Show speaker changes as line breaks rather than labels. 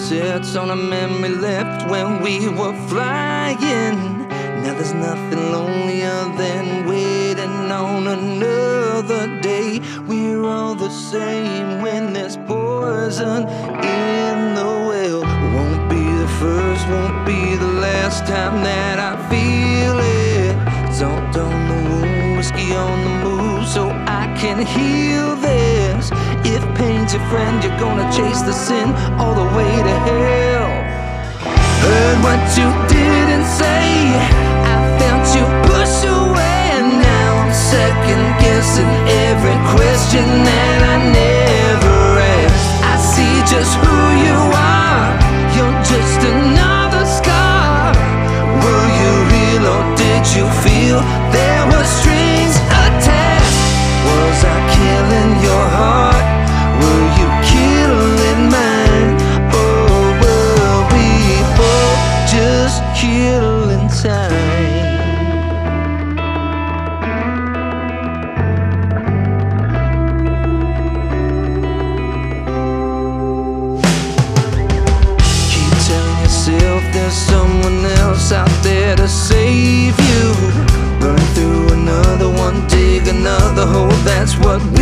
sits on a memory left when we were flying. Now there's nothing lonelier than waiting on another day. We're all the same when there's poison in the well. Won't be the first, won't be the last time that I feel it. Salt on the wound, whiskey on the move, so I can heal this. If pain's your friend, you're gonna chase the sin all the way to hell. Heard what you didn't say, I felt you push away, and now I'm second guessing every question that I never asked. I see just who you are, you're just another scar. Were you real or did you feel there were strings attached? Was I killing your heart? Were you killing mine? Or were we both just killing time? Keep telling yourself there's someone else out there to save you. Burn through another one, dig another hole, that's what